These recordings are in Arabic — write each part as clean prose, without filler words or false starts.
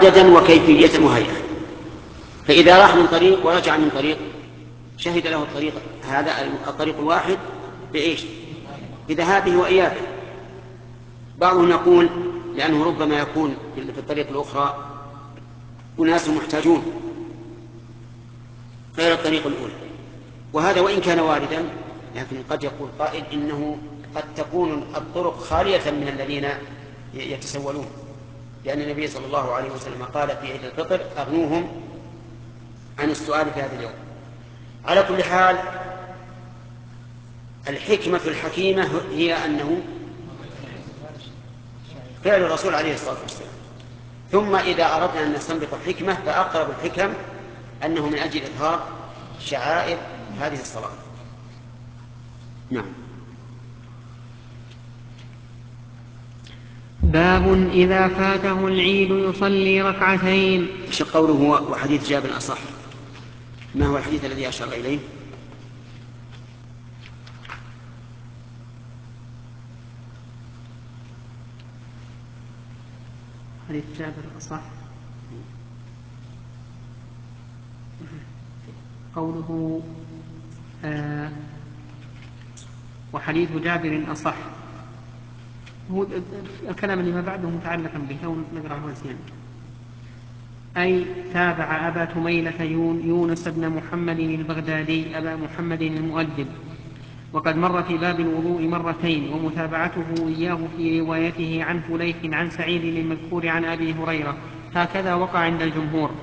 عددا وكيفية وهيئة. فإذا راح من طريق ورجع من طريق شهد له الطريق هذا الطريق الواحد بإيش؟ بذهابه وإيابه. بعضهم يقول لأنه ربما يكون في الطريق الأخرى أناس محتاجون غير الطريق الأولى، وهذا وإن كان واردا لكن قد يقول قائل إنه قد تكون الطرق خالية من الذين يتسولون، لأن النبي صلى الله عليه وسلم قال في عيد الفطر أغنوهم عن السؤال في هذا اليوم. على كل حال الحكمة الحكيمة هي أنه فعل الرسول عليه الصلاة والسلام. ثم إذا أردنا أن نستنبط الحكمة فأقرب الحكم أنه من أجل إظهار شعائر هذه الصلاة. نعم. باب إذا فاته العيد يصلي ركعتين. ايش قوله وحديث جابر أصح؟ ما هو الحديث الذي أشار إليه؟ حديث جابر أصح. قوله وحديث جابر أصح، هو الكلام اللي ما بعده متعلقا به لو نقرأه وزيان. أي تابع أبا تميلة يونس بن محمد البغدادي أبا محمد المؤدب، وقد مر في باب الوضوء مرتين، ومتابعته إياه في روايته عن فليح عن سعيد المذكور عن أبي هريرة، هكذا وقع عند الجمهور.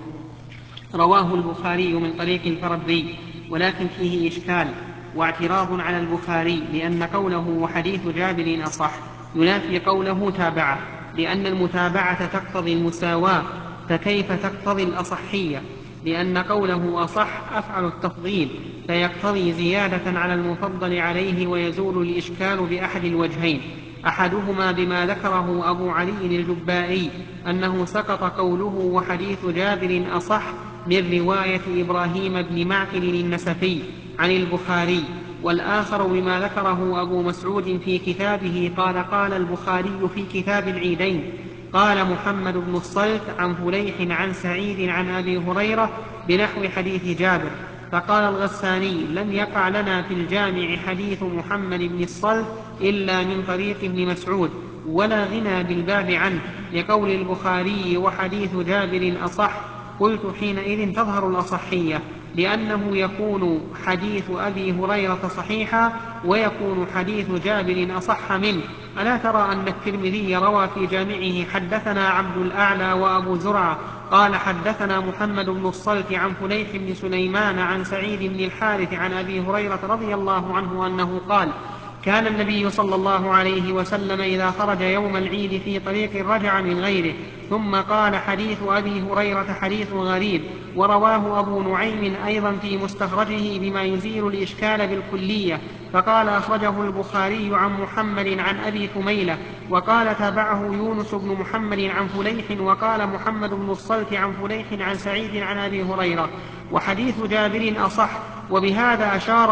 رواه البخاري من طريق الفربري ولكن فيه إشكال واعتراض على البخاري، لأن قوله وحديث جابر أصح ينافي قوله تابعه، لأن المتابعة تقتضي المساواة، فكيف تقتضي الأصحية؟ لأن قوله أصح أفعل التفضيل، فيقتضي زيادة على المفضل عليه، ويزول الإشكال بأحد الوجهين، أحدهما بما ذكره أبو علي الجبائي أنه سقط قوله وحديث جابر أصح من رواية إبراهيم بن معقل النسفي عن البخاري، والآخر بما ذكره أبو مسعود في كتابه قال البخاري في كتاب العيدين قال محمد بن الصلت عن فليح عن سعيد عن أبي هريرة بنحو حديث جابر. فقال الغساني لم يقع لنا في الجامع حديث محمد بن الصلت إلا من طريق ابن مسعود، ولا غنى بالباب عنه، لقول البخاري وحديث جابر أصح. قلت حينئذ تظهر الأصحية، لأنه يكون حديث أبي هريرة صحيحا ويكون حديث جابر أصح منه. ألا ترى أن الترمذي روى في جامعه حدثنا عبد الأعلى وأبو زرعة قال حدثنا محمد بن الصلت عن فليح بن سليمان عن سعيد بن الحارث عن أبي هريرة رضي الله عنه أنه قال كان النبي صلى الله عليه وسلم إذا خرج يوم العيد في طريق رجع من غيره. ثم قال حديث أبي هريرة حديث غريب، ورواه أبو نعيم أيضا في مستخرجه بما يزيل الإشكال بالكلية، فقال أخرجه البخاري عن محمد عن أبي ثميلة، وقال تابعه يونس بن محمد عن فليح، وقال محمد بن الصلت عن فليح عن سعيد عن أبي هريرة، وحديث جابر أصح. وبهذا أشار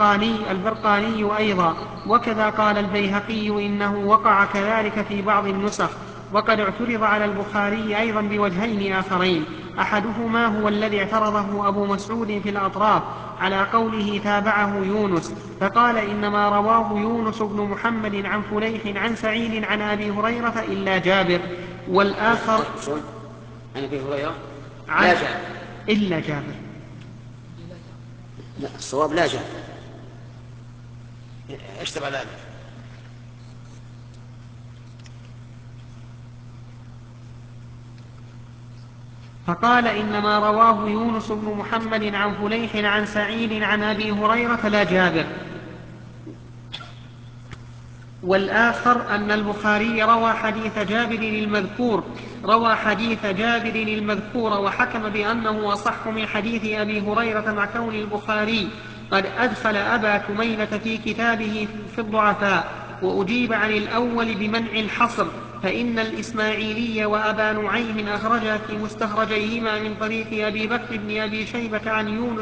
البرقاني أيضا، وكذا قال البيهقي إنه وقع كذلك في بعض النسخ. وقد اعترض على البخاري أيضا بوجهين آخرين، أحدهما هو الذي اعترضه أبو مسعود في الأطراف على قوله تابعه يونس، فقال إنما رواه يونس بن محمد عن فليح عن سعيد عن أبي هريرة إلا جابر. والآخر عن أبي هريرة لا جابر إلا جابر. لا الصواب لا جابر. اشتبه ذلك. فقال إنما رواه يونس بن محمد عن فليح عن سعيد عن أبي هريرة لا جابر. والآخر أن البخاري روى حديث جابر المذكور وحكم بأنه أصح من حديث أبي هريرة، مع كون البخاري قد أدخل أبا تميلة في كتابه في الضعفاء. وأجيب عن الأول بمنع الحصر، فإن الإسماعيلي وأبا نعيم أخرجا في مستخرجيهما من طريق أبي بكر بن أبي شيبة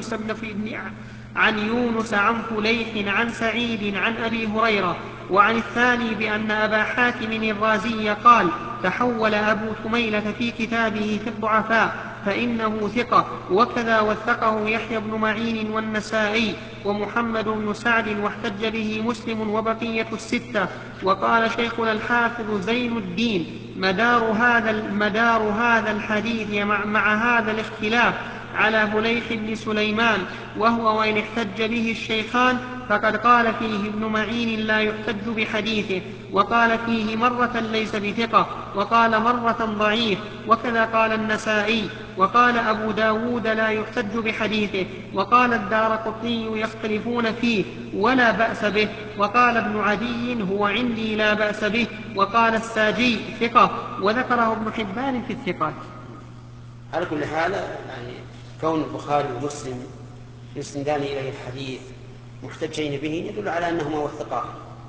عن يونس عن فليح عن سعيد عن أبي هريرة. وعن الثاني بأن أبا حاتم الرازي قال تحول أبو ثميلة في كتابه في الضعفاء فإنه ثقة، وكذا وثقه يحيى بن معين والنسائي ومحمد بن سعد، واحتج به مسلم وبقية الستة. وقال شيخنا الحافظ زين الدين: مدار هذا الحديث مع هذا الاختلاف على فليح بن سليمان، وهو وإن احتج به الشيخان فقد قال فيه ابن معين لا يحتج بحديثه، وقال فيه مرة ليس بثقة، وقال مرة ضعيف، وكذا قال النسائي، وقال أبو داود لا يحتج بحديثه، وقال الدارقطني يختلفون فيه ولا بأس به، وقال ابن عدي هو عندي لا بأس به، وقال الساجي ثقة، وذكره ابن حبان في الثقات. على كل حال يعني كون البخاري ومسلم يسندان إليه الحديث محتجين به يدل على أنهما وثقاه،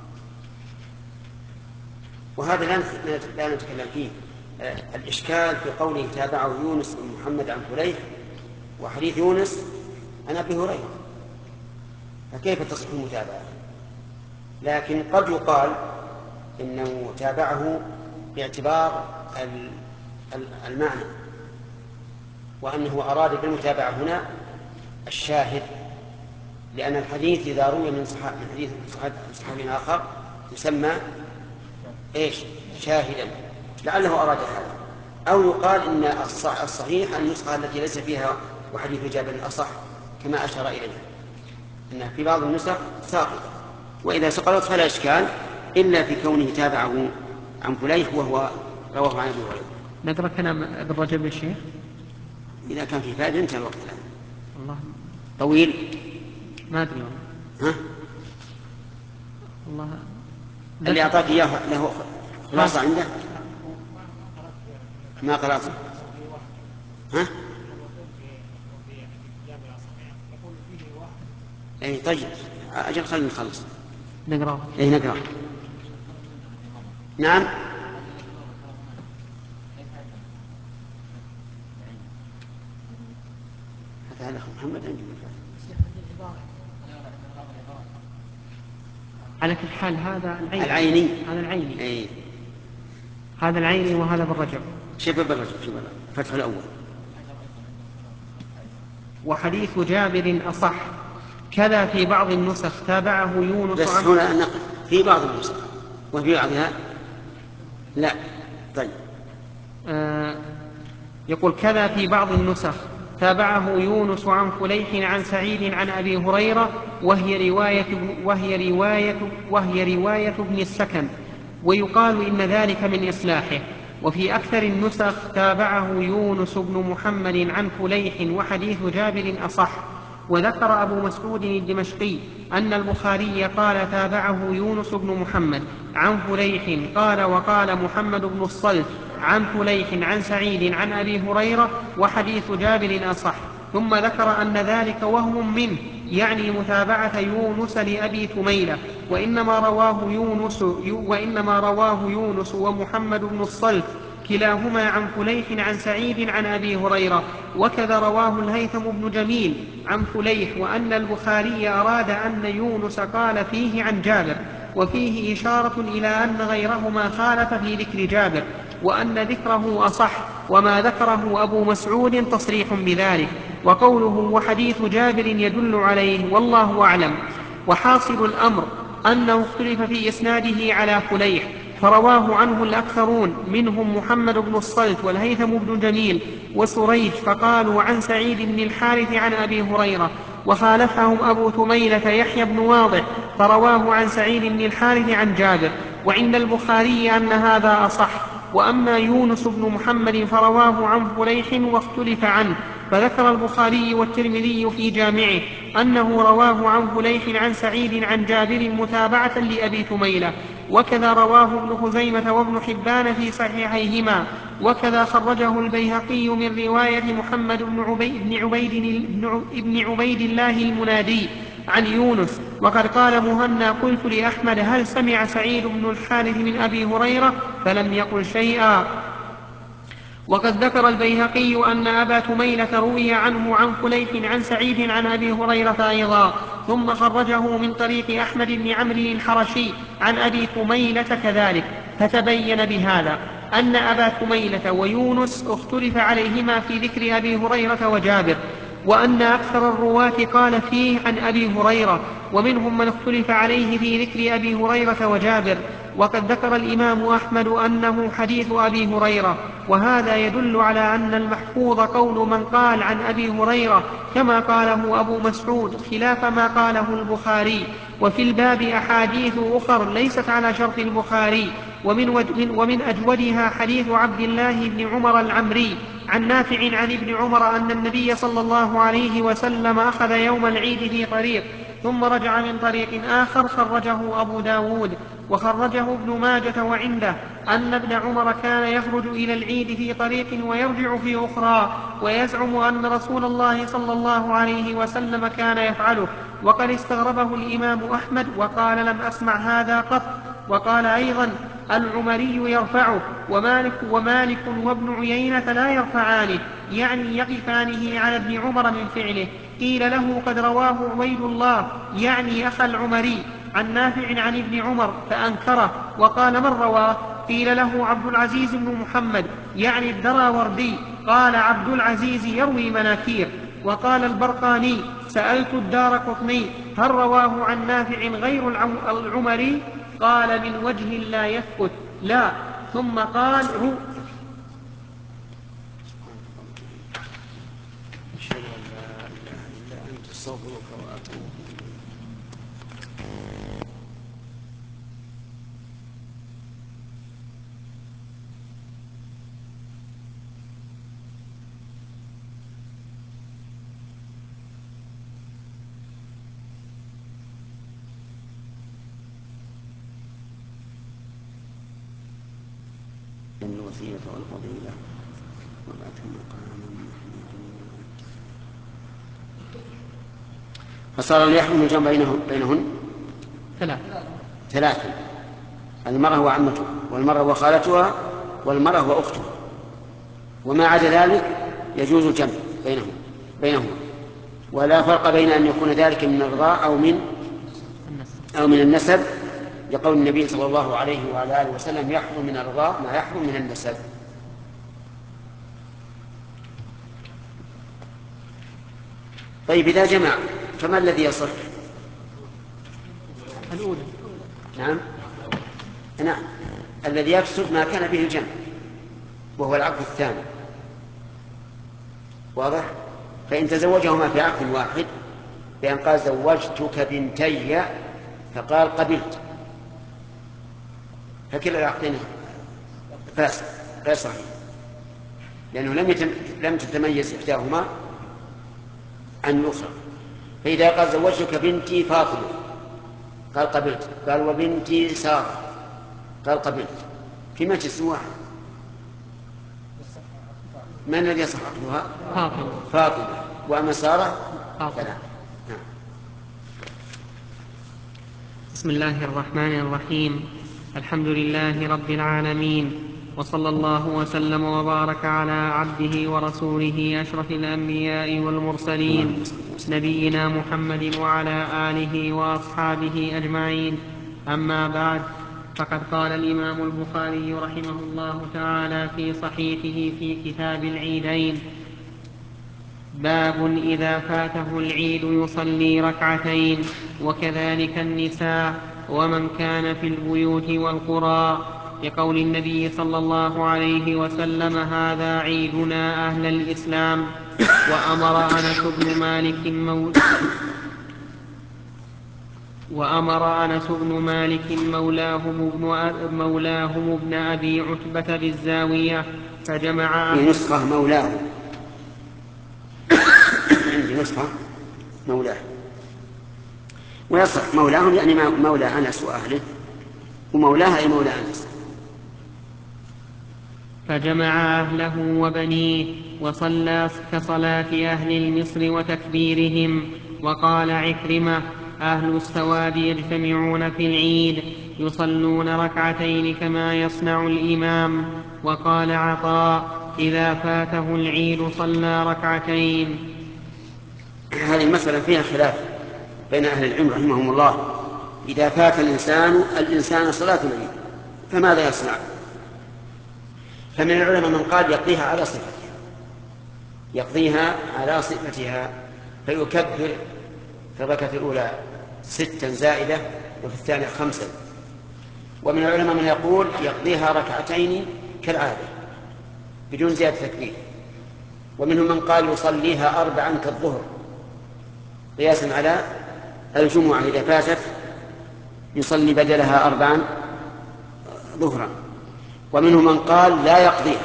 وهذا لا نتكلم فيه. الإشكال في قوله تابعه يونس بن محمد عن فليح، وحديث يونس عن أبي هريرة، فكيف تصح المتابعة؟ لكن قد يقال إنه تابعه باعتبار المعنى، وأنه أراد بالمتابعة هنا الشاهد، لأن الحديث إذا روي من حديث صحابي آخر يسمى شاهدا، لعله أراد هذا. أو يقال إن الصحيح النسخة التي ليس فيها وحديث جابر أصح، كما أشار إليه أن في بعض النسخ ساقطة، وإذا سقطت فلا إشكال إلا في كونه تابعه عن فليح وهو رواه عن أبي هريرة. نقرأ كلام ابن رجب يا شيخ إذا كان في فائدة انتهى الوقت الآن. الله طويل ما أدري والله. اللي أعطاك إياه له خلاصة عنده ما قرأته أي طيب أجل خلينا نخلص نقرأ. نقرأ. نعم. هذا أخو محمد عندي على كل حال هذا العيني. هذا العيني أي. هذا العيني وهذا بالرجب. شوف بالرجب فتح الأول. وحديث جابر أصح كذا في بعض النسخ تابعه يونس. بس هنا نقل في بعض النسخ وفي بعضها لا. طيب يقول كذا في بعض النسخ تابعه يونس عن فليح عن سعيد عن أبي هريرة، وهي رواية ابن السكن، ويقال إن ذلك من إصلاحه. وفي أكثر النسخ تابعه يونس بن محمد عن فليح، وحديث جابر أصح. وذكر أبو مسعود الدمشقي أن البخاري قال تابعه يونس بن محمد عن فليح قال، وقال محمد بن الصلت عن فليح عن سعيد عن أبي هريرة، وحديث جابر أصح. ثم ذكر أن ذلك وهم منه، يعني متابعة يونس لأبي ثميلة، وإنما رواه يونس ومحمد بن الصلت كلاهما عن فليح عن سعيد عن أبي هريرة. وكذا رواه الهيثم بن جميل عن فليح، وأن البخاري أراد أن يونس قال فيه عن جابر، وفيه إشارة إلى أن غيرهما خالف في ذكر جابر، وأن ذكره أصح، وما ذكره أبو مسعود تصريح بذلك، وقوله وحديث جابر يدل عليه، والله أعلم. وحاصل الأمر أنه اختلف في إسناده على فليح، فرواه عنه الأكثرون منهم محمد بن الصلت والهيثم بن جميل وسريج، فقالوا عن سعيد بن الحارث عن أبي هريرة. وخالفهم أبو ثميلة يحيى بن واضح فرواه عن سعيد بن الحارث عن جابر، وعند البخاري أن هذا أصح. وأما يونس بن محمد فرواه عن فليح واختلف عنه، فذكر البخاري والترمذي في جامعه أنه رواه عن فليح عن سعيد عن جابر متابعة لأبي ثميلة، وكذا رواه ابن خزيمة وابن حبان في صحيحيهما، وكذا خرجه البيهقي من رواية محمد بن عبيد الله المنادي عن يونس. وقد قال مهنا قلت لأحمد هل سمع سعيد بن الحارث من أبي هريرة؟ فلم يقل شيئا. وقد ذكر البيهقي أن أبا ثميلة روي عنه عن فليح عن سعيد عن أبي هريرة أيضا، ثم خرجه من طريق أحمد بن عمرو الحرشي عن أبي ثميلة كذلك، فتبين بهذا. أن أبا كميلة ويونس اختلف عليهما في ذكر أبي هريرة وجابر، وأن أكثر الرواة قال فيه عن أبي هريرة، ومنهم من اختلف عليه في ذكر أبي هريرة وجابر. وقد ذكر الإمام أحمد أنه حديث أبي هريرة، وهذا يدل على أن المحفوظ قول من قال عن أبي هريرة كما قاله أبو مسعود، خلاف ما قاله البخاري. وفي الباب أحاديث أخر ليست على شرط البخاري، ومن أجودها حديث عبد الله بن عمر العمري عن نافع عن ابن عمر أن النبي صلى الله عليه وسلم أخذ يوم العيد في طريق ثم رجع من طريق آخر، خرجه أبو داود وخرجه ابن ماجة وعنده أن ابن عمر كان يخرج إلى العيد في طريق ويرجع في أخرى، ويزعم أن رسول الله صلى الله عليه وسلم كان يفعله. وقد استغربه الإمام أحمد وقال لم أسمع هذا قط. وقال أيضا العمري يرفعه، ومالك وابن عيينة لا يرفعانه، يعني يقفانه على ابن عمر من فعله. قيل له قد رواه عبيد الله يعني أخا العمري عن نافع عن ابن عمر فأنكره، وقال من رواه؟ قيل له عبد العزيز بن محمد يعني الدراوردي، قال عبد العزيز يروي مناكير. وقال البرقاني سألت الدارقطني هل رواه عن نافع غير العمري؟ قال من وجه لا يثبت لا. ثم قال أشهد أن لا إله إلا أنت أستغفرك وأتوب إليك. الوسيلة والفضيلة وبعث مقاما محمودا. فصار يحرم الجمع بينهن ثلاثة: المرأة وعمتها، والمرأة وخالتها، والمرأة وأختها. وما عدا ذلك يجوز الجمع بينهما، ولا فرق بين أن يكون ذلك من الرضاع أو من النسب، لقول النبي صلى الله عليه وعلى آله وسلم يحرم من الرضاع ما يحرم من النسب. طيب إذا جمع فما الذي يصح؟ الأولى. نعم الذي يفسد ما كان به الجمع وهو العقد الثاني، واضح؟ فإن تزوجهما في عقد واحد بأن قال زوجتك بنتي فقال قبلت، فكلا العقدين فاسد غير صحيح، لأنه لم تتميز إحداهما عن الأخرى. فإذا قال زوجتك بنتي فاطمة قال قبلت، قال وبنتي سارة قال قبلت، في مجلس واحد، من الذي يصح عقدها؟ فاطمة. وأما سارة فلا. بسم الله الرحمن الرحيم. الحمد لله رب العالمين، وصلى الله وسلم وبارك على عبده ورسوله أشرف الأنبياء والمرسلين نبينا محمد وعلى آله وأصحابه أجمعين. أما بعد، فقد قال الإمام البخاري رحمه الله تعالى في صحيحه في كتاب العيدين: باب إذا فاته العيد يصلي ركعتين، وكذلك النساء ومن كان في البيوت والقرى، لقول النبي صلى الله عليه وسلم هذا عيدنا أهل الإسلام. وأمر أنس بن مالك مولاهم ابن أبي عتبة بالزاوية فجمع في نسخة مولاه، عندي نسخة مولاه، ويصح مولاهم يعني مولى أنس وأهله، ومولاه أي مولى أنس. فجمع أهله وبنيه وصلى كصلاة أهل مصر وتكبيرهم. وقال عكرمة: أهل السواد يجتمعون في العيد يصلون ركعتين كما يصنع الإمام. وقال عطاء: إذا فاته العيد صلى ركعتين. هذه المسألة فيها خلاف بين أهل العلم رحمهم الله. إذا فات الإنسان صلاة العيد فماذا يصنع؟ فمن العلماء من قال يقضيها على صفتها فيكبر في الركعة الأولى 6 زائدة وفي الثانية 5. ومن العلماء من يقول يقضيها ركعتين كالعادة بدون زيادة تكبير. ومنهم من قال يصليها 4 كالظهر قياسا على الجمعة إذا فاتت يصلي بدلها 4 ظهرا. ومنهم من قال لا يقضيها،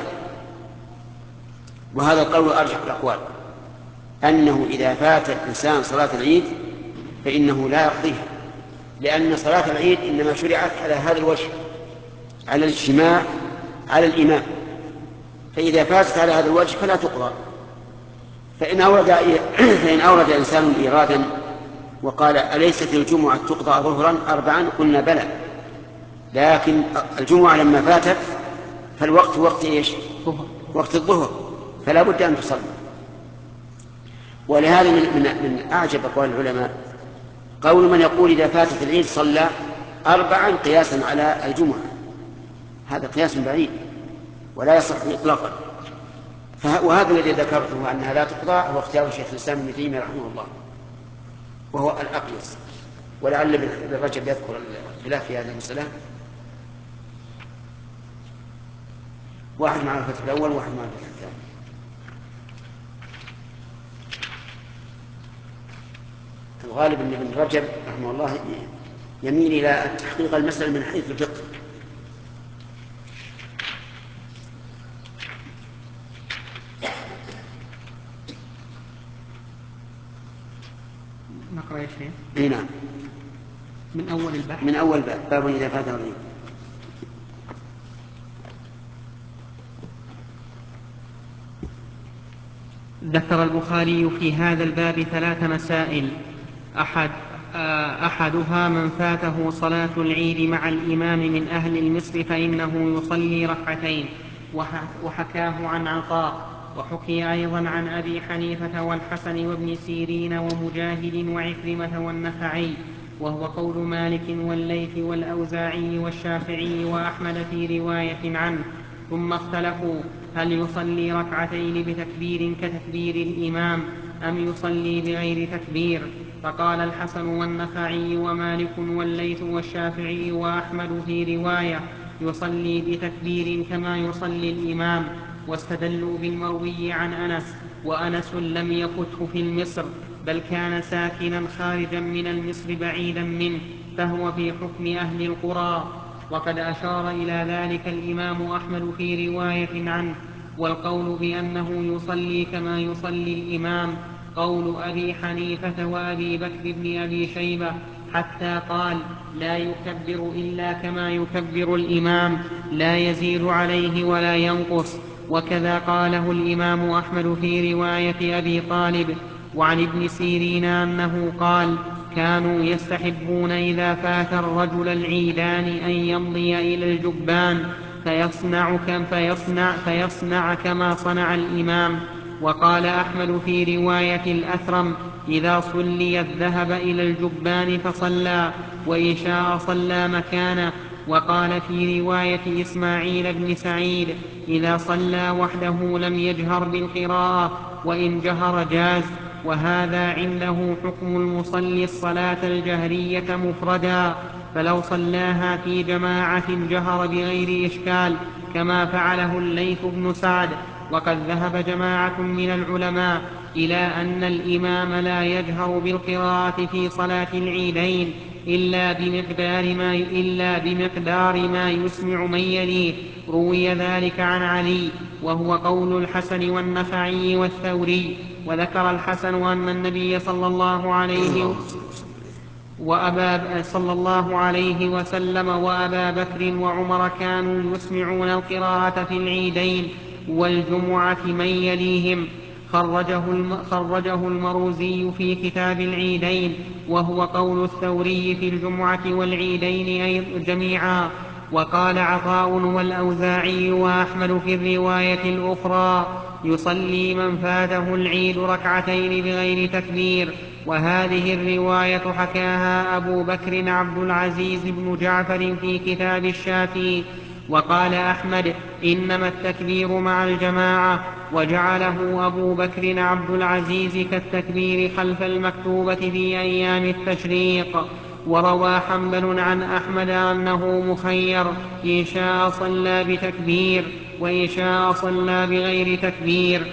وهذا القول أرجح الأقوال، أنه إذا فات الإنسان صلاة العيد فإنه لا يقضيها، لأن صلاة العيد إنما شرعت على هذا الوجه، على الاجتماع على الإمام، فإذا فاتت على هذا الوجه فلا تقضى. فإن أورد إنسان إيرادا وقال أليست الجمعة تقضى ظهرا 4؟ قلنا بلى، لكن الجمعة لما فاتت فالوقت وقت إيش؟ وقت الظهر، فلا بد أن تصلي. ولهذا من أعجب أقوال العلماء قول من يقول إذا فاتت العيد صلى 4 قياسا على الجمعة. هذا قياس بعيد ولا يصح إطلاقا. وهذا الذي ذكرته أنها لا تقضى هو اختيار شيخ الإسلام ابن تيمية رحمه الله، وهو الأقيس. ولعل ابن رجب يذكر الخلاف في هذه المسألة. واحد مع الفتح الأول وواحد مع الفتح الثاني. الغالب أن ابن رجب رحمه الله يميل إلى تحقيق المسألة من حيث الفقه. نقرأ يا شيخ. اي نعم، من أول البحث، من أول باب إذا فات العيد. ذكر البخاري في هذا الباب 3 مسائل. أحدها من فاته صلاة العيد مع الإمام من أهل مصر فإنه يصلي 2 وحكاه عن عطاء، وحكي أيضا عن أبي حنيفة والحسن وابن سيرين ومجاهد وعكرمة والنخعي، وهو قول مالك والليث والأوزاعي والشافعي وأحمد في رواية عنه. ثم اختلفوا هل يصلي 2 بتكبير كتكبير الإمام أم يصلي بغير تكبير، فقال الحسن والنخعي ومالك والليث والشافعي وأحمد في رواية يصلي بتكبير كما يصلي الإمام، واستدلوا بالمروي عن أنس، وأنس لم يفته في المصر بل كان ساكنا خارجا من المصر بعيدا منه، فهو في حكم أهل القرى. وقد أشار إلى ذلك الإمام أحمد في رواية عنه. والقول بأنه يصلي كما يصلي الإمام قول أبي حنيفة وأبي بكر بن أبي شيبة، حتى قال لا يكبر إلا كما يكبر الإمام لا يزيد عليه ولا ينقص. وكذا قاله الإمام أحمد في رواية أبي طالب وعن ابن سيرين أنه قال كانوا يستحبون إذا فات الرجل العيدان أن يمضي إلى الجبان فيصنع كما صنع الإمام. وقال أحمد في رواية الأثرم إذا صلي الذهب إلى الجبان فصلى، وإن شاء صلى مكانه. وقال في رواية إسماعيل بن سعيد إذا صلى وحده لم يجهر بالقراءة، وإن جهر جاز. وهذا عنده حكم المصلي الصلاة الجهرية مفردا، فلو صلاها في جماعة جهر بغير إشكال كما فعله الليث بن سعد. وقد ذهب جماعة من العلماء إلى أن الإمام لا يجهر بالقراءة في صلاة العيدين إلا بمقدار ما يسمع من يليه. روي ذلك عن علي، وهو قول الحسن والنخعي والثوري. وذكر الحسن أن النبي صلى الله عليه وسلم وأبا بكر وعمر كانوا يسمعون القراءة في العيدين والجمعة من يليهم. خرجه المروزي في كتاب العيدين، وهو قول الثوري في الجمعة والعيدين جميعا. وقال عطاء والأوزاعي وأحمد في الرواية الأخرى يصلي من فاته العيد 2 بغير تكبير. وهذه الرواية حكاها أبو بكر عبد العزيز بن جعفر في كتاب الشافي، وقال أحمد إنما التكبير مع الجماعة، وجعله أبو بكر عبد العزيز كالتكبير خلف المكتوبة في أيام التشريق. وروى حنبل عن أحمد أنه مخير، إن شاء صلى بتكبير وإن شاء صلى بغير تكبير.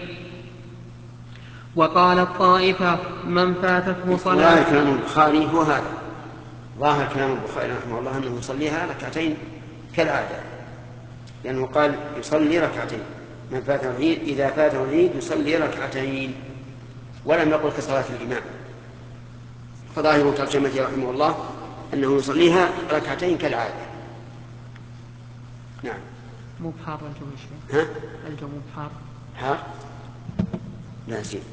وقال الطائفة من فاتته صلاة. ظاهر كلام البخاري هو هذا، ظاهر كلام البخاري رحمه الله أنه يصليها ركعتين كالعادة، لأنه قال يصلي ركعتين، من فاته العيد إذا فاته العيد يصلي ركعتين، ولم يقل كصلاة الإمام. فظاهر ترجمته رحمه الله أنه يصليها ركعتين كالعادة. نعم. مو بحار الجو يا شيخ؟ الجو مو بحار؟ حار؟ لا سيد.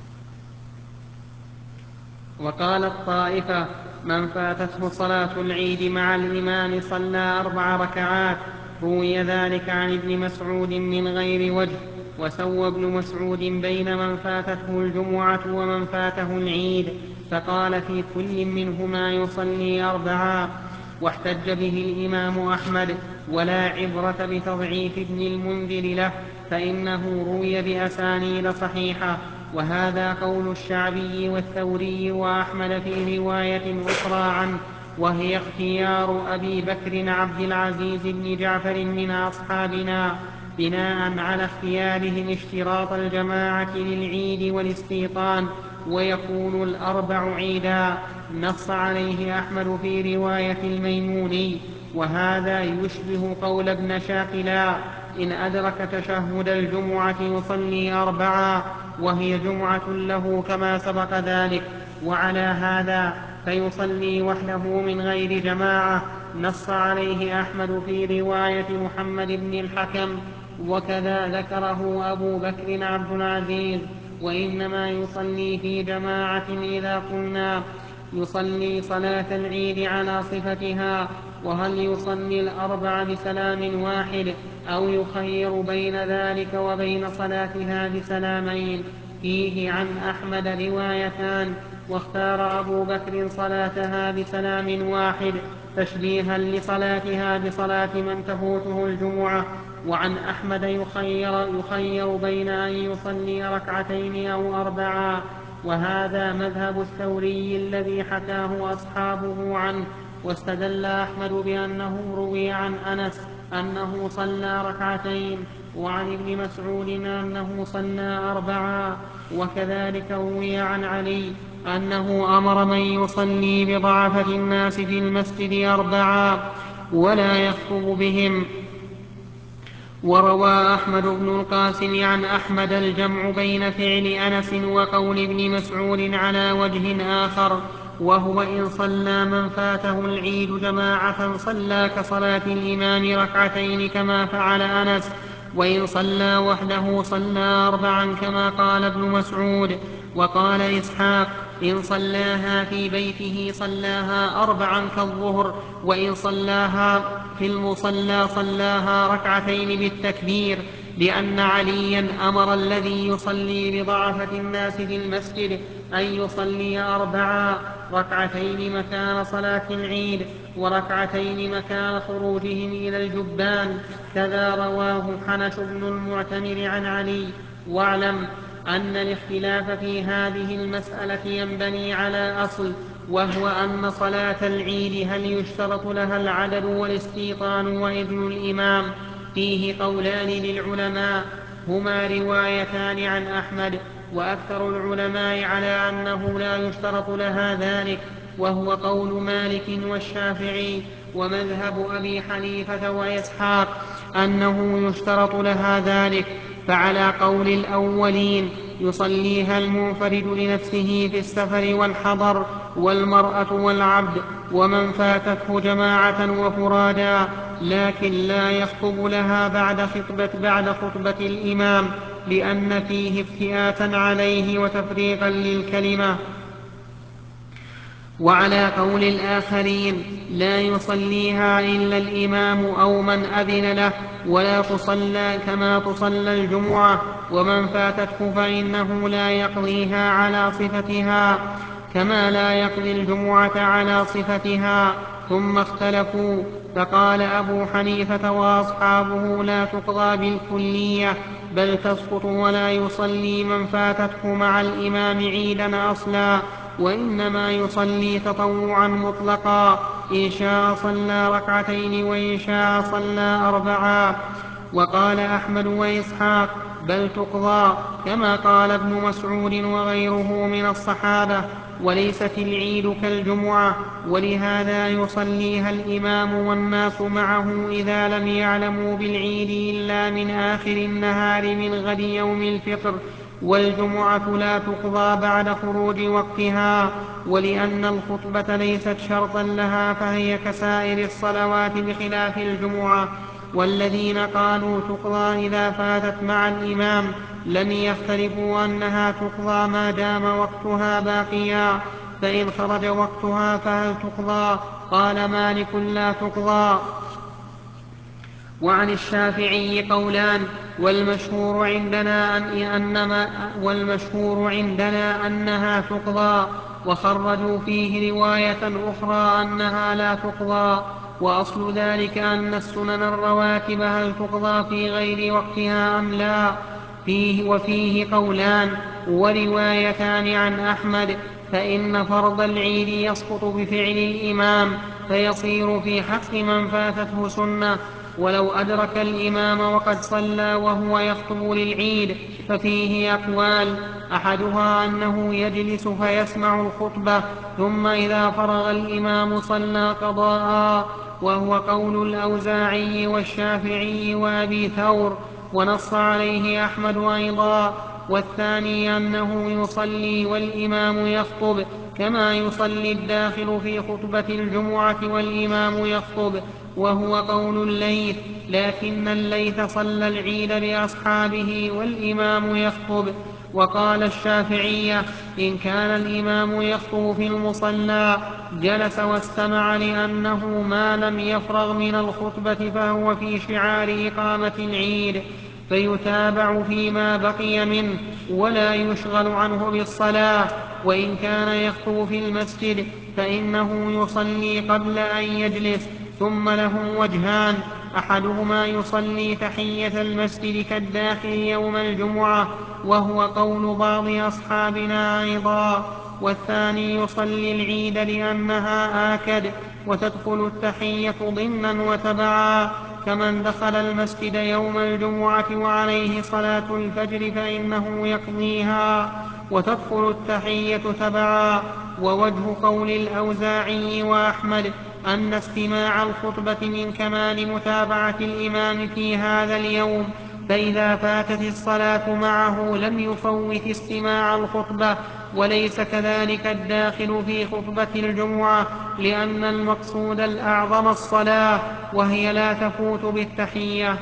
وقال الطائفة من فاتته صلاة العيد مع الإمام صلى 4 ركعات. روي ذلك عن ابن مسعود من غير وجه. وسوى ابن مسعود بين من فاتته الجمعة ومن فاته العيد، فقال في كل منهما يصلي 4. واحتج به الإمام أحمد، ولا عبرة بتضعيف ابن المنذر له، فإنه روي بأسانيد صحيحة. وهذا قول الشعبي والثوري وأحمد في رواية أخرى عنه، وهي اختيار أبي بكر عبد العزيز بن جعفر من أصحابنا، بناء على اختيارهم اشتراط الجماعة للعيد والاستيطان، ويكون 4 عيدا. نص عليه أحمد في رواية الميموني، وهذا يشبه قول ابن شاقلا إن أدرك تشهد الجمعة يصلي 4، وهي جمعة له كما سبق ذلك. وعلى هذا فيصلي وحده من غير جماعة. نص عليه أحمد في رواية محمد بن الحكم، وكذا ذكره أبو بكر عبد العزيز. وإنما يصلي في جماعة إذا قلنا يصلي صلاة العيد على صفتها، وهل يصلي 4 بسلام واحد أو يخير بين ذلك وبين صلاتها بسلامين. فيه عن أحمد روايتان، واختار أبو بكر صلاتها بسلام واحد تشبيها لصلاتها بصلاة من تفوته الجمعة. وعن أحمد يخير بين أن يصلي 2 أو 4، وهذا مذهب الثوري الذي حكاه أصحابه عنه. واستدل أحمد بأنه روي عن أنس أنه صلى 2، وعن ابن مسعود أنه صلى 4، وكذلك روي عن علي أنه أمر من يصلي بضعفة الناس في المسجد 4 ولا يخطب بهم. وروى أحمد بن القاسم عن أحمد الجمع بين فعل أنس وقول ابن مسعود على وجه آخر، وهو إن صلى من فاته العيد جماعة صلى كصلاة الإمام 2 كما فعل أنس، وإن صلى وحده صلى 4 كما قال ابن مسعود. وقال إسحاق إن صلاها في بيته صلاها 4 كالظهر، وإن صلاها في المصلى صلاها 2 بالتكبير، لأن عليا أمر الذي يصلي بضعفة الناس في المسجد أن يصلي 4 2 مكان صلاة العيد، و2 مكان خروجهم إلى الجبان. كذا رواه حنش بن المعتمر عن علي. واعلم أن الاختلاف في هذه المسألة ينبني على أصل، وهو أن صلاة العيد هل يشترط لها العدد والاستيطان وإذن الإمام؟ فيه قولان للعلماء، هما روايتان عن أحمد، وأكثر العلماء على أنه لا يشترط لها ذلك، وهو قول مالك والشافعي ومذهب أبي حنيفة وإسحاق أنه يشترط لها ذلك. فعلى قول الأولين يصليها المنفرد لنفسه في السفر والحضر، والمرأة والعبد، ومن فاتته جماعة وفرادا، لكن لا يخطب لها بعد خطبة الإمام، لأن فيه افتئاتا عليه وتفريقا للكلمة. وعلى قول الآخرين لا يصليها إلا الإمام أو من أذن له، ولا تصلى كما تصلى الجمعة، ومن فاتته فإنه لا يقضيها على صفتها كما لا يقضي الجمعة على صفتها. ثم اختلفوا، فقال أبو حنيفة وأصحابه لا تقضى بالكلية، بل تسقط ولا يصلي من فاتته مع الإمام عيدا أصلا، وإنما يصلي تطوعا مطلقا، إن شاء صلى ركعتين وإن شاء صلى أربعا. وقال أحمد وإسحاق بل تقضى، كما قال ابن مسعود وغيره من الصحابة، وليست العيد كالجمعة، ولهذا يصليها الإمام والناس معه إذا لم يعلموا بالعيد إلا من آخر النهار من غد يوم الفطر، والجمعة لا تقضى بعد خروج وقتها، ولأن الخطبة ليست شرطا لها فهي كسائر الصلوات بخلاف الجمعة. والذين قالوا تقضى إذا فاتت مع الإمام لم يختلفوا أنها تقضى ما دام وقتها باقيا، فإن خرج وقتها فهل تقضى؟ قال مالك لا تقضى. وعن الشافعي قولان، والمشهور عندنا أنها تقضى، وخرجوا فيه رواية أخرى أنها لا تقضى. وأصل ذلك أن السنن الرواتب هل تقضى في غير وقتها أم لا؟ وفيه قولان وروايتان عن أحمد، فإن فرض العيد يسقط بفعل الإمام فيصير في حق من فاتته سنة، ولو أدرك الإمام وقد صلى وهو يخطب للعيد ففيه أقوال، أحدها أنه يجلس فيسمع الخطبة ثم إذا فرغ الإمام صلى قضاء، وهو قول الأوزاعي والشافعي وأبي ثور، ونص عليه أحمد أيضا. والثاني أنه يصلي والإمام يخطب، كما يصلي الداخل في خطبة الجمعة والإمام يخطب، وهو قول الليث، لكن الليث صلى العيد بأصحابه والإمام يخطب. وقال الشافعية إن كان الإمام يخطب في المصلى جلس واستمع، لأنه ما لم يفرغ من الخطبة فهو في شعار إقامة العيد، فيتابع فيما بقي منه ولا يشغل عنه بالصلاة. وإن كان يخطب في المسجد فإنه يصلي قبل أن يجلس، ثم له وجهان، أحدهما يصلي تحية المسجد كالداخل يوم الجمعة، وهو قول بعض أصحابنا أيضا، والثاني يصلي العيد لأنها آكد، وتدخل التحية ضمنا وتبعا، كمن دخل المسجد يوم الجمعة وعليه صلاة الفجر فإنه يقضيها، وتدخل التحية تبعا. ووجه قول الأوزاعي وأحمد أن استماع الخطبة من كمال متابعة الإمام في هذا اليوم، فإذا فاتت الصلاة معه لم يفوت استماع الخطبة، وليس كذلك الداخل في خطبة الجمعة، لأن المقصود الأعظم الصلاة، وهي لا تفوت بالتحية.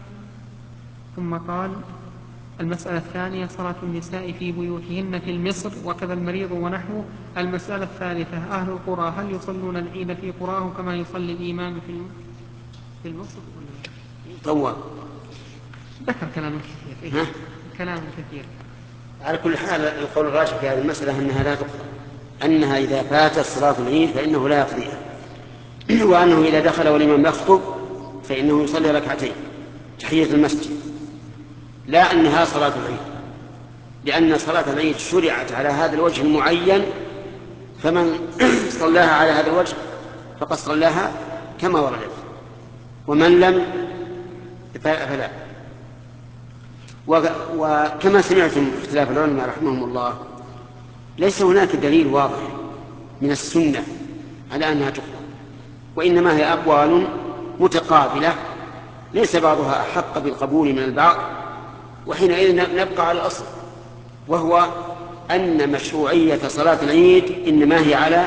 ثم قال المسألة الثانية صلاة النساء في بيوتهن في مصر وكذا المريض ونحوه. المسألة الثالثة أهل القرى هل يصلون العيد في قراهم كما يصلي الإمام في المصر؟ طوال ذكر كلام كثير. كلام كثير. على كل حال القول الراجح في هذه المسألة أنها لا تقضى، أنها إذا فاتت صلاة العيد فإنه لا يقضيها، وأنه إذا دخل والإمام يخطب فإنه يصلي ركعتين تحية المسجد، لا أنها صلاة العيد، لأن صلاة العيد شرعت على هذا الوجه المعين، فمن صلاها على هذا الوجه فقد صلاها كما وردت، ومن لم فلا. وكما سمعتم اختلاف العلماء رحمهم الله، ليس هناك دليل واضح من السنة على أنها تقضى، وإنما هي أقوال متقابلة ليس بعضها أحق بالقبول من البعض، وحينئذ نبقى على الأصل، وهو أن مشروعية صلاة العيد إنما هي على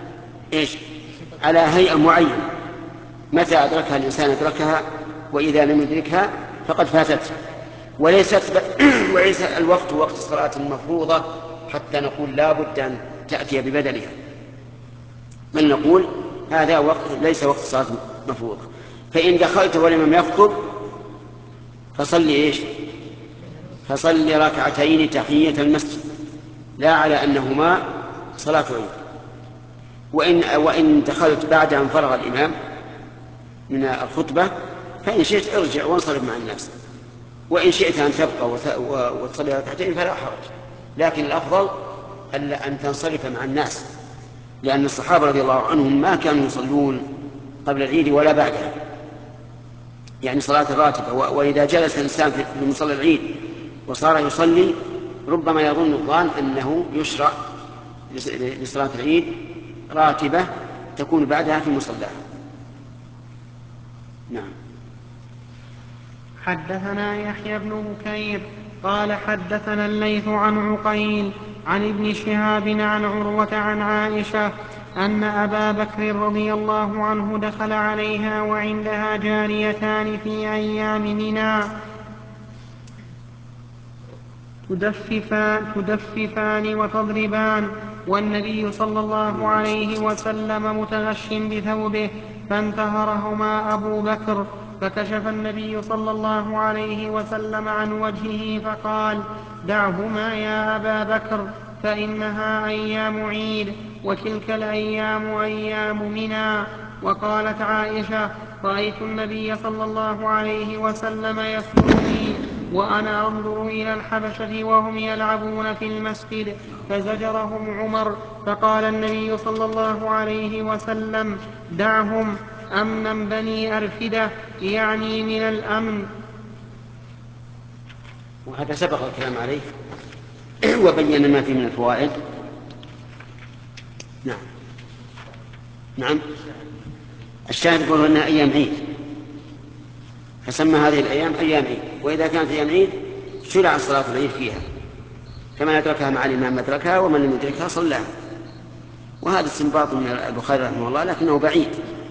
على هيئة معينة، متى أدركها الإنسان أدركها، وإذا لم يدركها فقد فاتته، وليس الوقت وقت الصلاة المفروضة حتى نقول لا بد أن تأتي ببدلها، بل نقول هذا وقت ليس وقت الصلاة المفروضة. فإن دخلت والإمام يخطب فصلي فصلي ركعتين تحية المسجد، لا على أنهما صلاة عيد. وإن دخلت بعد أن فرغ الإمام من الخطبة فإن شئت ارجع وانصرف مع الناس، وإن شئت أن تبقى وتصلي ركعتين فلا حرج، لكن الأفضل أن تنصرف مع الناس، لأن الصحابة رضي الله عنهم ما كانوا يصلون قبل العيد ولا بعدها، يعني صلاة الراتبة. وإذا جلس الإنسان في مصلى العيد وصار يصلي ربما يظن الظان أنه يشرع لصلاة العيد راتبة تكون بعدها في مصلاه. نعم. حدثنا يحيى بن بكير قال حدثنا الليث عن عقيل عن ابن شهاب عن عروة عن عائشة أن أبا بكر رضي الله عنه دخل عليها وعندها جاريتان في أيام منى تدففان وتضربان، والنبي صلى الله عليه وسلم متغش بثوبه، فانتهرهما أبو بكر، فكشف النبي صلى الله عليه وسلم عن وجهه فقال: دعهما يا أبا بكر، فإنها أيام عيد، وتلك الأيام أيام منى. وقالت عائشة: رأيت النبي صلى الله عليه وسلم يسرني وأنا أنظر إلى الحبشة وهم يلعبون في المسجد، فزجرهم عمر، فقال النبي صلى الله عليه وسلم: دعهم، أمنا بني أرفدة، يعني من الأمن. وهذا سبق الكلام عليه وبين ما فيه من الفوائد. نعم. نعم. الشاهد يقول أنها أيام عيد، فسمى هذه الأيام أيام عيد، وإذا كانت أيام عيد شرع صلاة العيد فيها، كما يدركها مع الإمام مدركها ومن لم يدركها صلاها. وهذا استنباط من البخاري رحمه الله لكنه بعيد.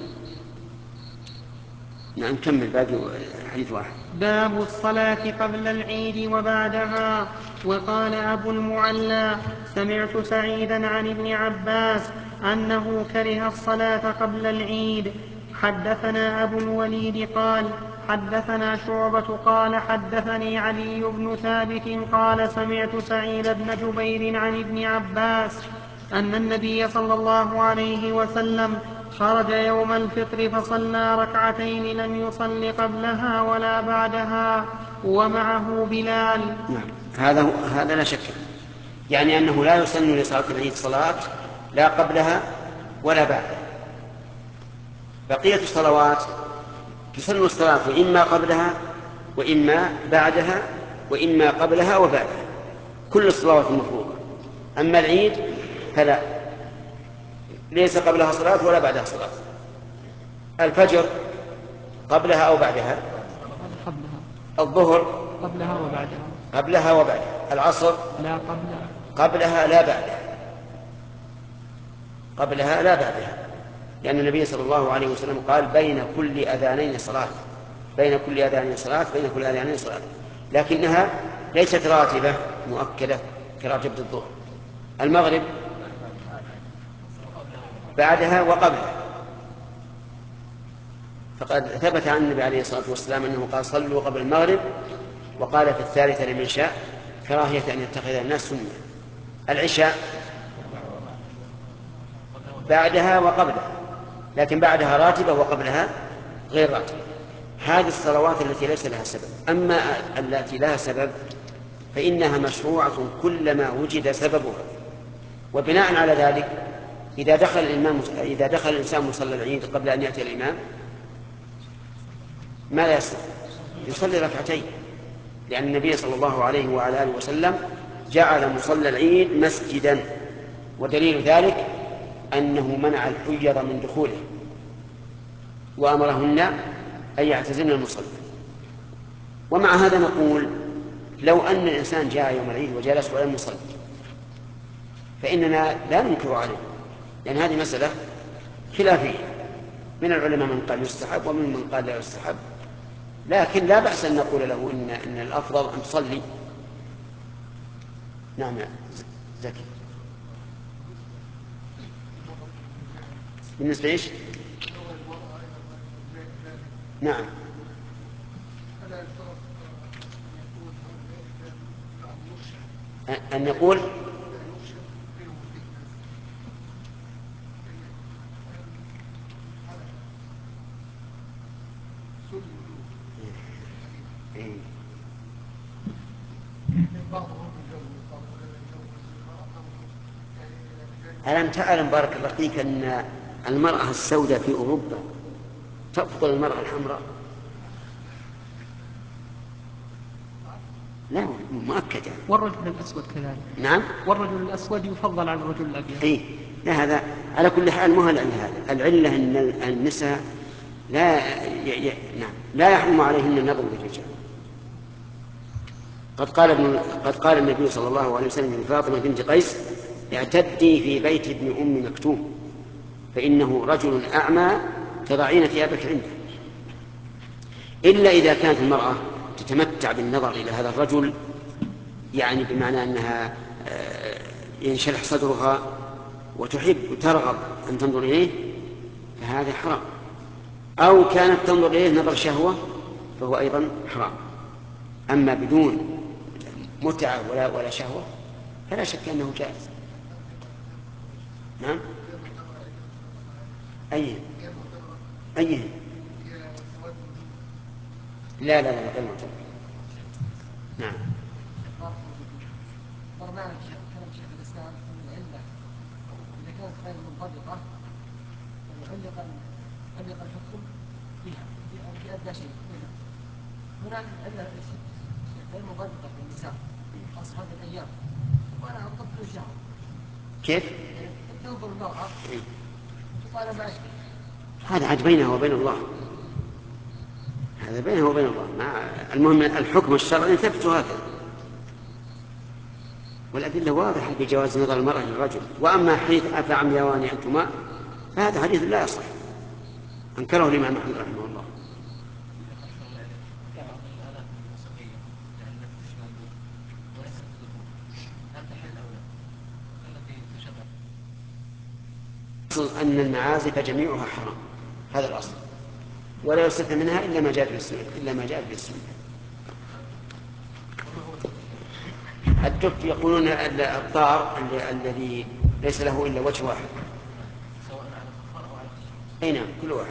نعم. نكمل باقي حديث واحد. باب الصلاة قبل العيد وبعدها. وقال أبو المعلى: سمعت سعيدا عن ابن عباس أنه كره الصلاة قبل العيد. حدثنا أبو الوليد قال حدثنا شعبة قال حدثني علي بن ثابت قال سمعت سعيد بن جبير عن ابن عباس أن النبي صلى الله عليه وسلم خرج يوم الفطر فصلى ركعتين لم يصل قبلها ولا بعدها ومعه بلال. نعم. هذا لا شك، يعني أنه لا يسن لصلاة العيد صلاة لا قبلها ولا بعدها. بقية الصلوات تسن الصلاة إما قبلها وإما بعدها وإما قبلها وبعدها، كل الصلوات المفروضة. أما العيد فلا، ليس قبلها صلاة ولا بعدها صلاة. الفجر قبلها أو بعدها؟ قبلها. الظهر قبلها وبعدها. قبلها وبعدها. العصر لا قبلها. قبلها لا بعدها. قبلها لا بعدها، لأن النبي صلى الله عليه وسلم قال: بين كل أذانين صلاة، بين كل أذانين صلاة، بين كل أذانين صلاة، لكنها ليست راتبة مؤكدة كراتبة الظهر. المغرب بعدها وقبلها، فقد ثبت عن النبي عليه الصلاة والسلام أنه قال: صلوا قبل المغرب، وقال في الثالثة لمن شاء كراهية أن يتخذ الناس سنة. العشاء بعدها وقبلها، لكن بعدها راتبة وقبلها غير راتبة. هذه الصلوات التي ليس لها سبب. أما التي لها سبب فإنها مشروعة كلما وجد سببها. وبناء على ذلك إذا دخل الإنسان مصلى العيد قبل أن يأتي الإمام ماذا يصنع؟ يصلي ركعتين، لأن النبي صلى الله عليه وعلى آله وسلم جعل مصلى العيد مسجدا، ودليل ذلك أنه منع الحيض من دخوله وأمرهن أن يعتزلن المصلى. ومع هذا نقول: لو أن الإنسان جاء يوم العيد وجلس ولم يصلي فإننا لا ننكر عليه، لأن هذه مسألة خلافية، من العلماء من قال يستحب ومن من قال لا يستحب، لكن لا بأس أن نقول له إن الأفضل أن تصلي. نعم زكي. بالنسبة إيش؟ نعم. أن يقول ألم تعلم بارك الله فيك أن المرأة السوداء في أوروبا تفضل المرأة الحمراء؟ لا مؤكد يعني. والرجل الأسود كذلك. نعم. والرجل الأسود يفضل على الرجل الأبيض. إيه لا، هذا على كل حال مو العلة. هذا العلة أن النساء نعم لا يحرم عليهن النظر للرجال. قد قال النبي صلى الله عليه وسلم لفاطمة بنت قيس: اعتدي في بيت ابن أم مكتوم فإنه رجل أعمى تضعين ثيابك عنده. إلا إذا كانت المرأة تتمتع بالنظر إلى هذا الرجل، يعني بمعنى أنها ينشرح صدرها وتحب وترغب أن تنظر إليه، فهذا حرام. أو كانت تنظر إليه نظر شهوة فهو أيضا حرام. أما بدون متعة ولا شهوة فلا شك أنه جائز. نعم. أيه لا غير معتبر. نعم. برنامج كلام شيخ الإسلام أن العلة إذا كانت غير منضبطة علق الحكم فيها في أدنى شيء. هنا العلة غير منضبطة في النساء خاصة هذه الأيام، وأنا أضبط الشهر. كيف؟ تنظر المرأة تطالب معك. هذا عاد بينه وبين الله، هذا بينه وبين الله. المهم الحكم الشرعي ثبت هكذا، والأدلة واضحة بجواز نظر المرأة للرجل. وأما حديث أفعميوان أنتما فهذا حديث لا يصح، أنكره الإمام أحمد رحمه الله. الأصل أن المعازف جميعها حرام، هذا الأصل، ولا يستثنى منها إلا ما جاء في السنة. الدف يقولون الطار الذي ليس له إلا وجه واحد، أي نعم كل واحد.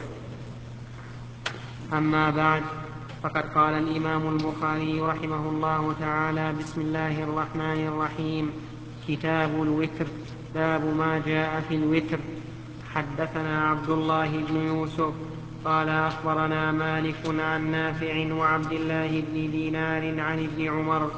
أما بعد، فقد قال الإمام البخاري رحمه الله تعالى: بسم الله الرحمن الرحيم. كتاب الوتر. باب ما جاء في الوتر. حدثنا عبد الله بن يوسف قال أخبرنا مالك عن نافع وعبد الله بن دينار عن ابن عمر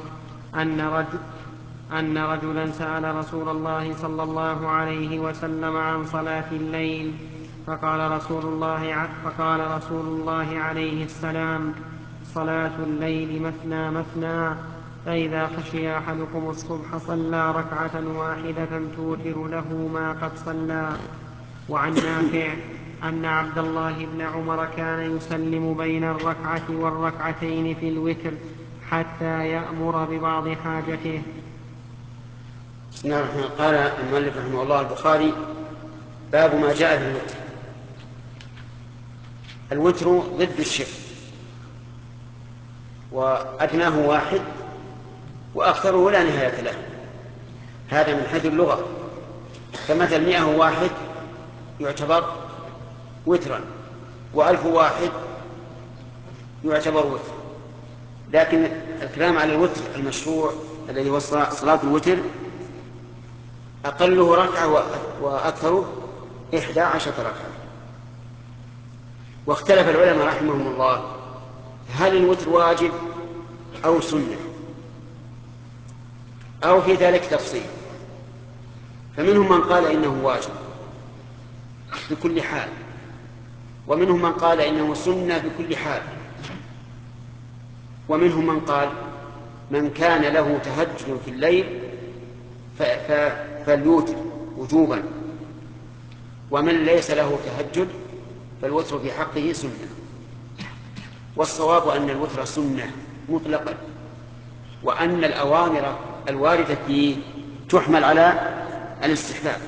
أن رجلا سأل رسول الله صلى الله عليه وسلم عن صلاة الليل، فقال رسول الله عليه السلام: صلاة الليل مثنى مثنى، فإذا خشي أحدكم الصبح صلى ركعة واحدة توتر له ما قد صلى. وعن نافع أن عبد الله بن عمر كان يسلم بين الركعة والركعتين في الوتر حتى يأمر ببعض حاجته. بسم الله الرحمن الرحيم. قال المؤلف رحمه الله البخاري: باب ما جاء في الوتر. الوتر ضد الشفع، وأدناه واحد وأكثره لا نهاية له. هذا من حيث اللغة، فمثل 101 يعتبر وترا، و1000 واحد يعتبر وتر. لكن الكلام على الوتر المشروع الذي هو صلاة الوتر أقله ركعة وأكثره 11 ركعة. واختلف العلماء رحمهم الله هل الوتر واجب أو سنة، أو في ذلك تفصيل. فمنهم من قال إنه واجب بكل حال، ومنهم من قال إنه سنة بكل حال، ومنهم من قال من كان له تهجد في الليل فاليوتر وجوبا، ومن ليس له تهجد فالوتر في حقه سنة. والصواب أن الوتر سنة مطلقا، وأن الأوامر الواردة فيه تحمل على الاستحباب.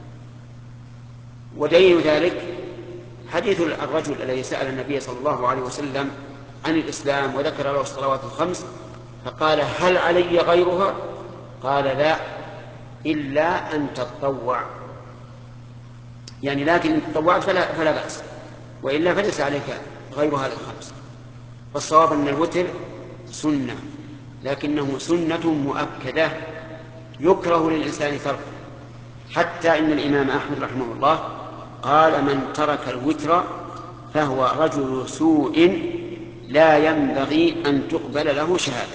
ودليل ذلك حديث الرجل الذي سأل النبي صلى الله عليه وسلم عن الإسلام وذكر له الصلوات الخمس، فقال: هل علي غيرها؟ قال: لا، إلا أن تتطوع، يعني لكن إن تطوعت فلا بأس، وإلا فليس عليك غير هذه الخمس. فالصواب أن الوتر سنة، لكنه سنة مؤكدة يكره للإنسان تركه، حتى إن الإمام أحمد رحمه الله قال: من ترك الوتر فهو رجل سوء لا ينبغي أن تقبل له شهادة.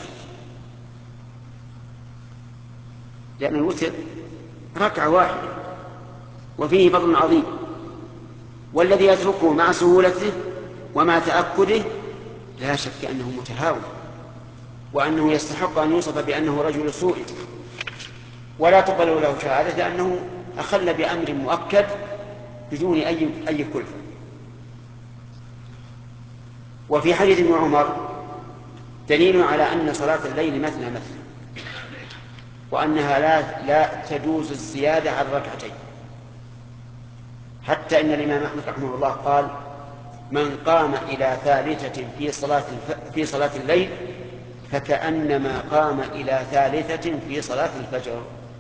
لأن الوتر ركعة واحدة وفيه فضل عظيم، والذي يتركه مع سهولته ومع تأكده لا شك أنه متهاون، وأنه يستحق أن يوصف بأنه رجل سوء ولا تقبل له شهادة، لأنه أخل بأمر مؤكد بدون أي كلفة. وفي حديث ابن عمر دليل على أن صلاة الليل مثنى مثنى، وأنها لا تجوز الزيادة على الركعتين، حتى إن الإمام أحمد رحمه الله قال: من قام إلى ثالثة في صلاة الليل فكأنما قام إلى ثالثة في صلاة الفجر.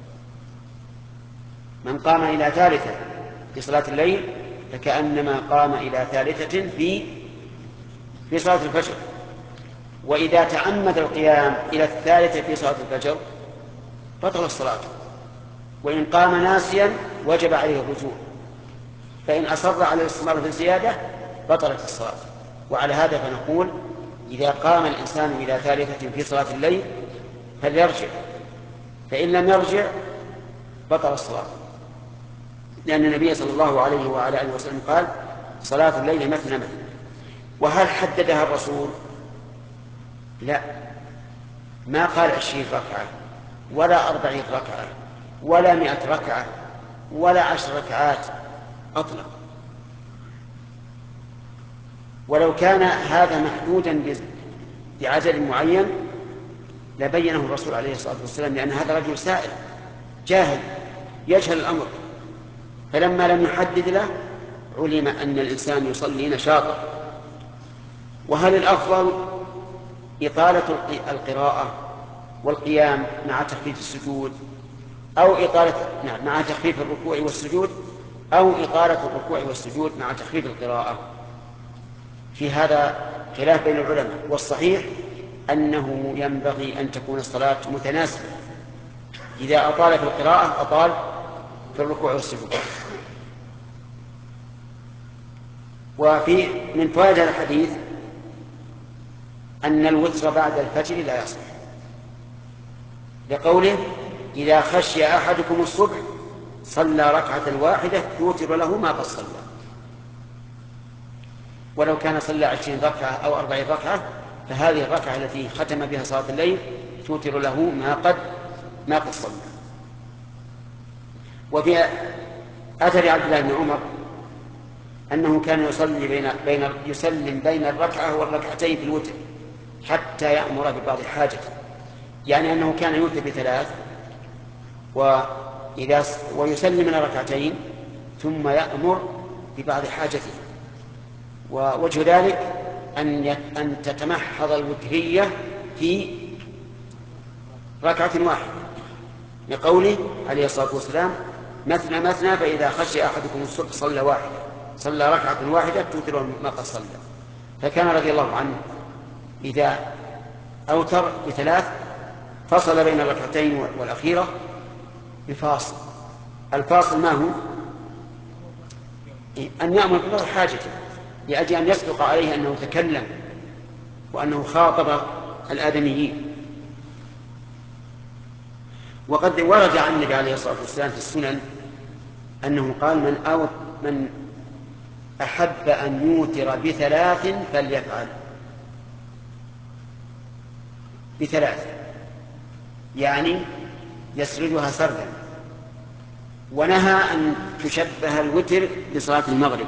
من قام إلى ثالثة في صلاة الليل فكأنما قام إلى ثالثة في صلاة الفجر. وإذا تعمد القيام إلى الثالثة في صلاة الفجر بطل الصلاة، وإن قام ناسيا وجب عليه الرجوع، فإن أصر على الاستمرار في الزيادة بطلت الصلاة. وعلى هذا فنقول: إذا قام الإنسان إلى ثالثة في صلاة الليل فليرجع، فإن لم يرجع بطل الصلاة، لأن النبي صلى الله عليه وعلى آله وسلم قال: صلاة الليل مثنى مثنى. وهل حددها الرسول؟ لا، ما قال 20 ركعة ولا 40 ركعة ولا 100 ركعة ولا 10 ركعات، أطلق. ولو كان هذا محدودا بعدد معين لبينه الرسول عليه الصلاة والسلام، لأن هذا رجل سائل جاهل يجهل الأمر، فلما لم يحدد له علم أن الإنسان يصلي نشاطا. وهل الأفضل إطالة القراءة والقيام مع تخفيف السجود، أو مع تخفيف الركوع والسجود، أو إطالة الركوع والسجود مع تخفيف القراءة؟ في هذا خلاف بين العلماء، والصحيح أنه ينبغي أن تكون الصلاة متناسبة، إذا أطال في القراءة أطال في الركوع والسجود. من فوائد هذا الحديث أن الوتر بعد الفجر لا يصح، لقوله: إذا خشي أحدكم الصبح صلى ركعة واحدة توتر له ما قد صلى. ولو كان صلى 20 ركعة أو 40 ركعة فهذه الركعة التي ختم بها صلاة الليل توتر له ما قد صلى. وفي أثر عبد الله بن عمر أنه كان يسلم بين الركعة والركعتين في الوتر حتى يأمر ببعض حاجته، يعني أنه كان يوتر ب3 ويسلم من الركعتين ثم يأمر ببعض حاجته. ووجه ذلك أن تتمحض الوترية في ركعة واحدة، لقوله عليه الصلاة والسلام: مثنى مثنى فإذا خشي أحدكم الصبح صلى ركعة واحدة توتر ما قد صلى. فكان رضي الله عنه إذا أوتر ب3 فصل بين الركعتين والأخيرة بفاصل. الفاصل ما هو؟ أن يأمر ببعض حاجته، لأجل أن يصدق عليه أنه تكلم وأنه خاطب الآدميين. وقد ورد عن النبي عليه الصلاة والسلام في السنن أنه قال: من أحب أن يوتر ب3 فليفعل. ب3 يعني يسردها سردا. ونهى أن تشبه الوتر بصلاة المغرب،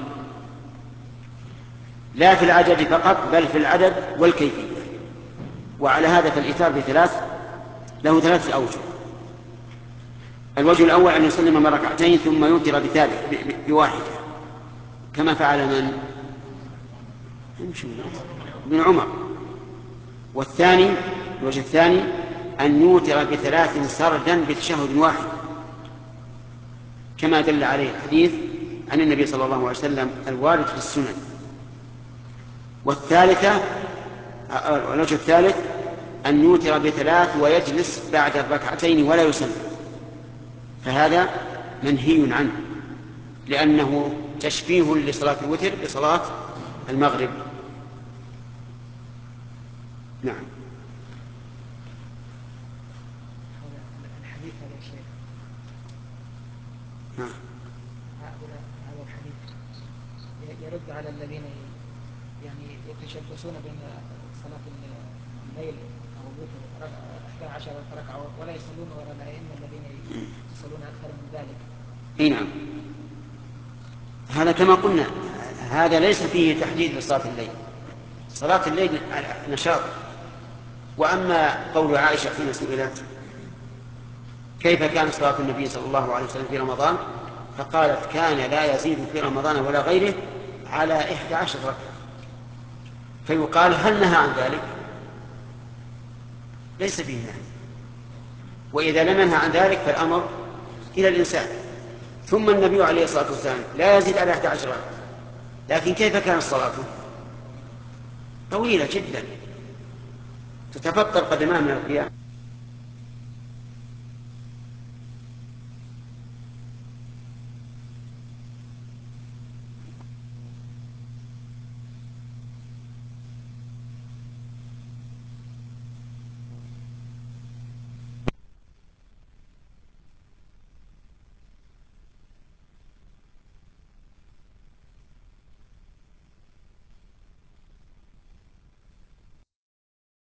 لا في العدد فقط بل في العدد والكيفية. وعلى هذا فالإيتار ب3 له 3 أوجه. الوجه الأول أن يسلم من ركعتين ثم يوتر بواحدة كما فعل ابن عمر. والثاني الوجه الثاني أن يوتر ب3 سردا بتشهد واحد كما دل عليه الحديث عن النبي صلى الله عليه وسلم الوارد في السنن. الوجه الثالث أن يوتر ب3 ويجلس بعد الركعتين ولا يسلم، فهذا منهي عنه، لأنه تشبيه لصلاة الوتر بصلاة المغرب. نعم. الحديث هذا يا شيخ، نعم. هذا الحديث يرد على الذين يعني يتشبثون بين صلاة الليل أو الوتر 11 ركعة ولا يصلون وراء الأئمة الذين يصلون أكثر من ذلك. اي نعم، هذا كما قلنا هذا ليس فيه تحديد لصلاة الليل. صلاة الليل نشاط. وأما قول عائشة حين سئلت كيف كان صلاة النبي صلى الله عليه وسلم في رمضان، فقالت كان لا يزيد في رمضان ولا غيره على 11 ركعة. فيقال هل نهى عن ذلك؟ ليس فيه نهي، وإذا لم ينهى عن ذلك فالأمر إلى الإنسان. ثم النبي عليه الصلاة والسلام لا يزيد على 11 ركعة، لكن كيف كانت صلاته؟ طويلة جدا، تتفطر قدماه من القيام.